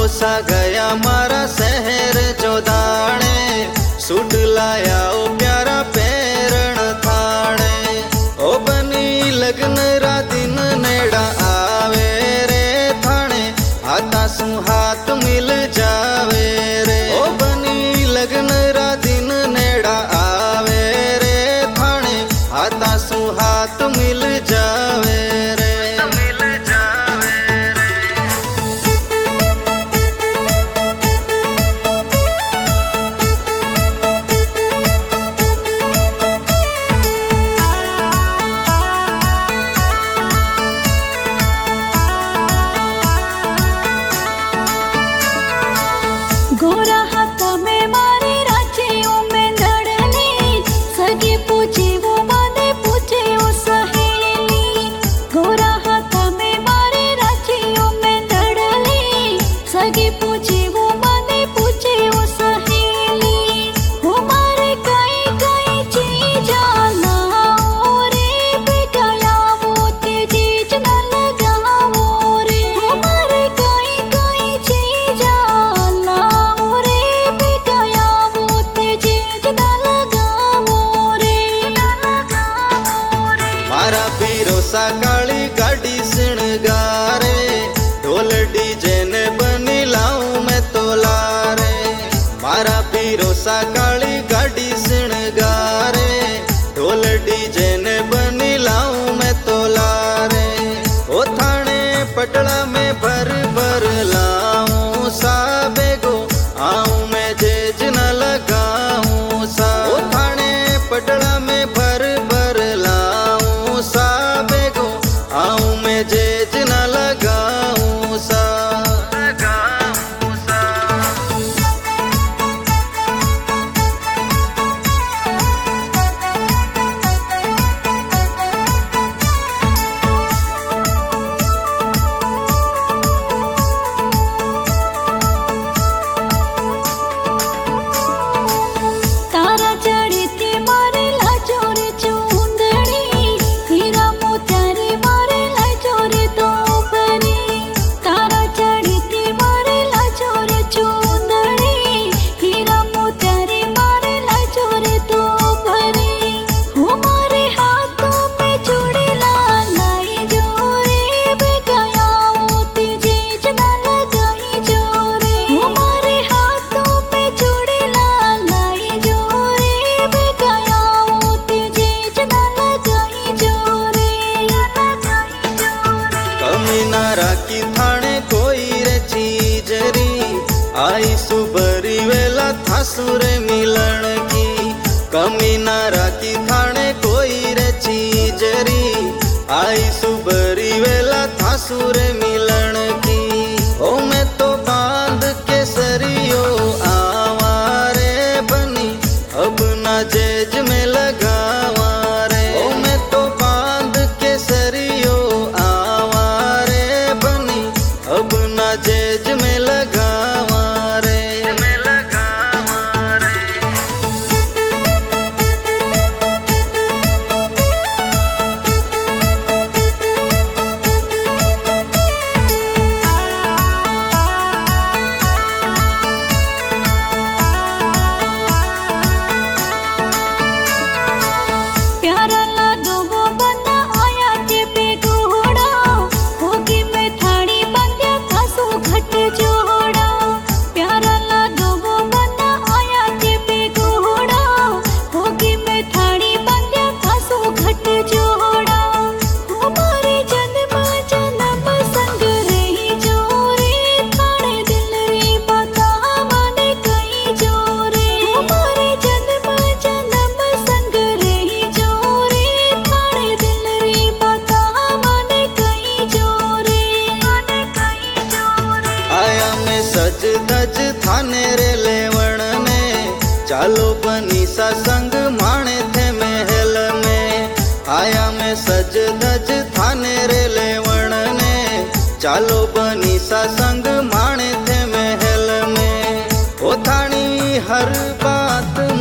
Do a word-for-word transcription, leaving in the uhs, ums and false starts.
भरोसा गया मारा शहर जोदाणे, सूट लाया ओ प्यारा पैरण थाणे। ओ बनी लगन रा दिन नेड़ा आवे रे थाने, हाथा सु हाथ मिल जावे रे। ओ बनी लगन रा दिन नेड़ा आवे रे थाने, हाथा सु हाथ मिल जावे रे। गोरा हाथ में मारे राखियों में धड़नी, सगी पूछे वो बांधे पूछे वो सहेली। गोरा हाथ में मारे राखियों में धड़नी, सगी पूछे वो बांधे पूछे वो सहेली। वो मारे कई कई चीज लाओ रे बेटा, लाओ तेजी न लगाओ रे। वो मारे कई कई चीज काली गाड़ी सिणगारे, ढोल डीजे ने बनी लाऊं मैं तोलारे। मारा पीरोसा काली गाड़ी सिणगारे, ढोल डीजे ने बनी लाऊं मैं तोलारे। ओ थाने पटड़ा में भर भर लाऊं साबे गो, आऊं मैं जेज न लगाऊं सा। ओ थाने पटड़ा में भर भर लाऊं साबे गो, आऊं मैं जेज न लगाऊं सा। तारा चढ़ी थी मारे लाजो रे चूंदड़ी, हीरा मोतियारी मारे लाजो रे तो भरी। तारा चढ़ी थी मारे लाजो रे चूंदड़ी, हीरा मोतियारी मारे लाजो रे तो भरी। वो मारे हाथों में चूड़ी लाई जोरे, बेगाया मोती जेज न लगाई जोरे। वो मारे हाथों में चूड़ी लाई जोरे, बेगाया मोती जेज न लगाई जोरे। कमी ना राखी थाने कोई रे चीजरी, आई सुबरी वेला थासुरे मिलन की। कमी ना राखी थाने कोई रे चीजरी, आई सुबरी वेला थासुरे मिलन की। ओ मैं तो बांध के सरियो आवारे बनी, अब ना जेज में लगावा रे। ओ मैं तो बांध के सरियो आवारे बनी, अब ना जेज में लगावा रे। प्यारा लाडो वो बंदा आया के पे घोड़ा, होगी मैं थाड़ी बंद्या खासो घट जोड़ा। प्यारा लाडो वो बंदा आया के पे घोड़ा, होगी मैं थाड़ी बंद्या खासो घट जोड़ा। हमारे जन्म जन्म संग रही जोरे, थाने दिल री बता माने कई जोरे। हमारे जन्म जन्म संग रही जोरे, थाने दिल री बता माने कई जोरे। आया मैं सज धज थाने रे लेवण में, चालो बनी सा संग माणे थे महल में। आया मैं सज धज थाने रे लेवण में, चालो बनी सा संग माणे थे महल में। ओ थानी हर बात